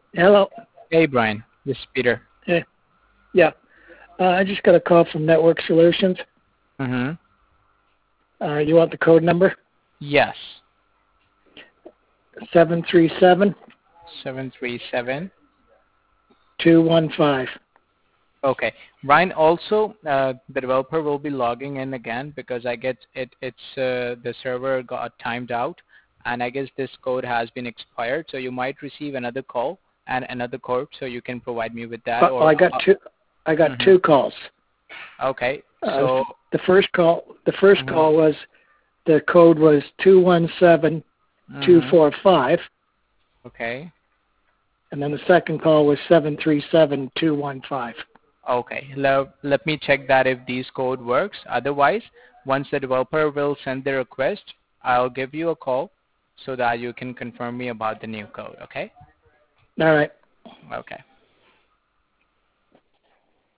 Hello. Hey, Brian. This is Peter. Yeah. Yeah. I just got a call from Network Solutions. Mm-hmm. You want the code number? Yes. 737 737. 215. Okay. Brian, also, the developer will be logging in again because I guess the server got timed out, and I guess this code has been expired. So you might receive another call and another code. So you can provide me with that, Well, or I got two. I got mm-hmm. two calls. Okay. Uh, So the first call. The first mm-hmm. call was the code was 217245, Okay. and then the second call was 737215. Okay. Let me check that if these code works. Otherwise, once the developer will send the request, I'll give you a call so that you can confirm me about the new code. Okay? All right. Okay.